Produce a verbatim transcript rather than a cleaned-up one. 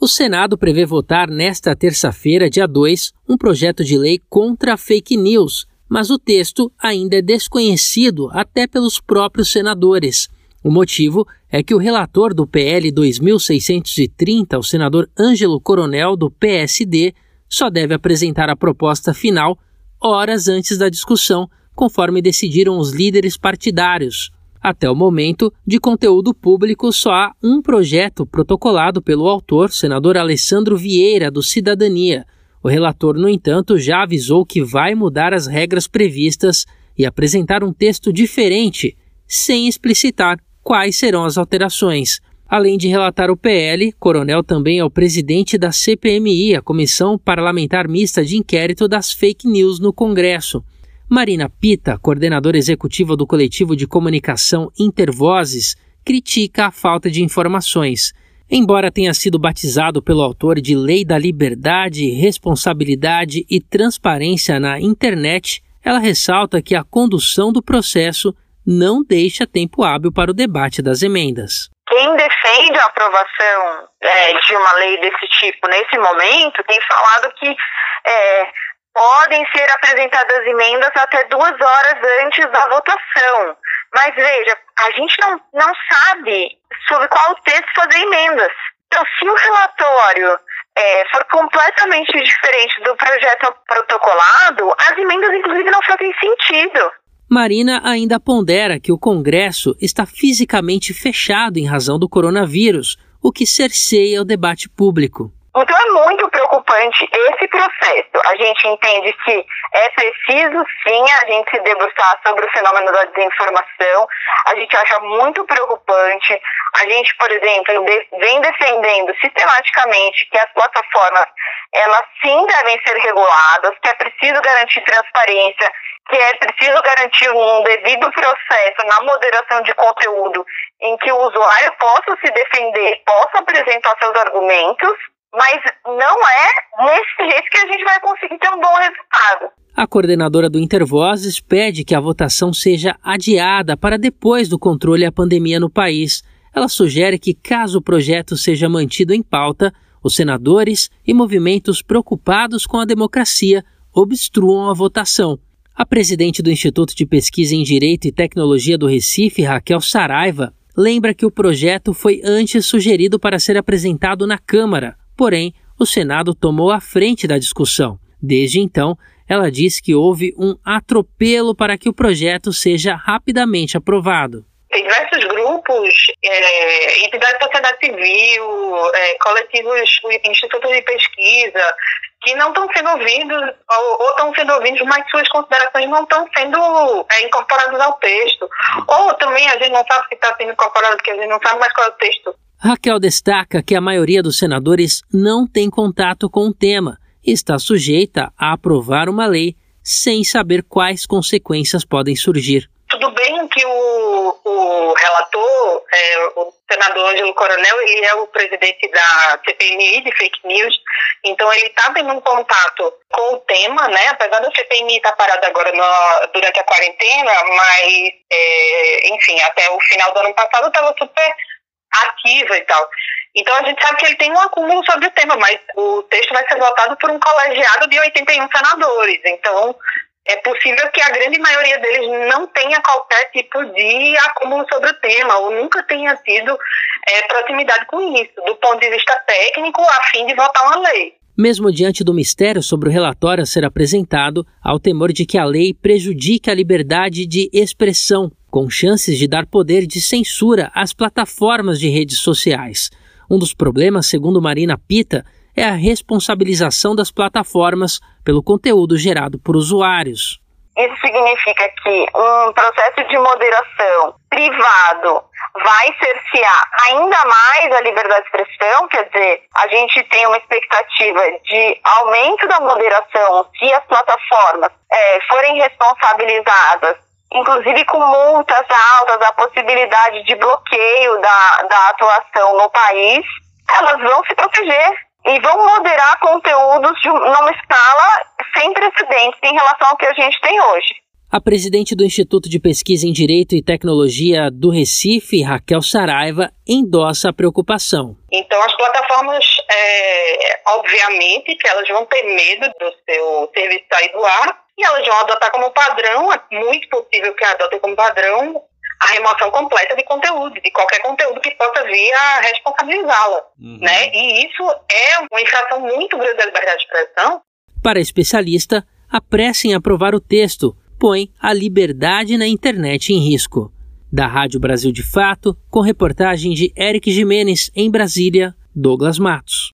O Senado prevê votar nesta terça-feira, dia dois, um projeto de lei contra a fake news, mas o texto ainda é desconhecido até pelos próprios senadores. O motivo é que o relator do P L dois mil seiscentos e trinta, o senador Ângelo Coronel, do P S D, só deve apresentar a proposta final horas antes da discussão, conforme decidiram os líderes partidários. Até o momento, de conteúdo público, só há um projeto protocolado pelo autor, senador Alessandro Vieira, do Cidadania. O relator, no entanto, já avisou que vai mudar as regras previstas e apresentar um texto diferente, sem explicitar quais serão as alterações. Além de relatar o P L, Coronel também é o presidente da C P M I, a Comissão Parlamentar Mista de Inquérito das Fake News no Congresso. Marina Pita, coordenadora executiva do coletivo de comunicação Intervozes, critica a falta de informações. Embora tenha sido batizado pelo autor de Lei da Liberdade, Responsabilidade e Transparência na Internet, ela ressalta que a condução do processo não deixa tempo hábil para o debate das emendas. Quem defende a aprovação é, de uma lei desse tipo nesse momento tem falado que é, podem ser apresentadas emendas até duas horas antes da votação. Mas veja, a gente não, não sabe sobre qual texto fazer emendas. Então, se o relatório é, for completamente diferente do projeto protocolado, as emendas, inclusive, não fazem sentido. Marina ainda pondera que o Congresso está fisicamente fechado em razão do coronavírus, o que cerceia o debate público. Então é muito preocupante esse processo. A gente entende que é preciso sim a gente se debruçar sobre o fenômeno da desinformação. A gente acha muito preocupante. A gente, por exemplo, vem defendendo sistematicamente que as plataformas, elas sim devem ser reguladas, que é preciso garantir transparência, que é preciso garantir um devido processo na moderação de conteúdo em que o usuário possa se defender, possa apresentar seus argumentos. Mas não é nesse jeito que a gente vai conseguir ter um bom resultado. A coordenadora do Intervozes pede que a votação seja adiada para depois do controle à pandemia no país. Ela sugere que, caso o projeto seja mantido em pauta, os senadores e movimentos preocupados com a democracia obstruam a votação. A presidente do Instituto de Pesquisa em Direito e Tecnologia do Recife, Raquel Saraiva, lembra que o projeto foi antes sugerido para ser apresentado na Câmara. Porém, o Senado tomou a frente da discussão. Desde então, ela diz que houve um atropelo para que o projeto seja rapidamente aprovado. Tem diversos grupos, é, entidades da sociedade civil, é, coletivos, institutos de pesquisa, que não estão sendo ouvidos ou, ou estão sendo ouvidos, mas suas considerações não estão sendo é, incorporadas ao texto. Ou também a gente não sabe se está sendo incorporado, porque a gente não sabe mais qual é o texto. Raquel destaca que a maioria dos senadores não tem contato com o tema e está sujeita a aprovar uma lei sem saber quais consequências podem surgir. Tudo bem que o, o relator, é, o senador Ângelo Coronel, ele é o presidente da C P M I de fake news, então ele está tendo um contato com o tema, né? Apesar da C P M I estar parada agora no, durante a quarentena, mas, é, enfim, até o final do ano passado estava super ativa e tal. Então a gente sabe que ele tem um acúmulo sobre o tema, mas o texto vai ser votado por um colegiado de oitenta e um senadores. Então é possível que a grande maioria deles não tenha qualquer tipo de acúmulo sobre o tema, ou nunca tenha tido é, proximidade com isso, do ponto de vista técnico, a fim de votar uma lei. Mesmo diante do mistério sobre o relatório a ser apresentado, há o temor de que a lei prejudique a liberdade de expressão, com chances de dar poder de censura às plataformas de redes sociais. Um dos problemas, segundo Marina Pita, é a responsabilização das plataformas pelo conteúdo gerado por usuários. Isso significa que um processo de moderação privado vai cercear ainda mais a liberdade de expressão, quer dizer, a gente tem uma expectativa de aumento da moderação se as plataformas é, forem responsabilizadas, inclusive com multas altas, a possibilidade de bloqueio da, da atuação no país, elas vão se proteger e vão moderar conteúdos de numa escala sem precedentes em relação ao que a gente tem hoje. A presidente do Instituto de Pesquisa em Direito e Tecnologia do Recife, Raquel Saraiva, endossa a preocupação. Então, as plataformas, é, obviamente, que elas vão ter medo do seu serviço sair do ar e elas vão adotar como padrão, é muito possível que adotem como padrão, a remoção completa de conteúdo, de qualquer conteúdo que possa vir a responsabilizá-la. Uhum. Né? E isso é uma infração muito grande da liberdade de expressão. Para a especialista, a pressa em aprovar o texto põe a liberdade na internet em risco. Da Rádio Brasil de Fato, com reportagem de Eric Jimenez, em Brasília, Douglas Matos.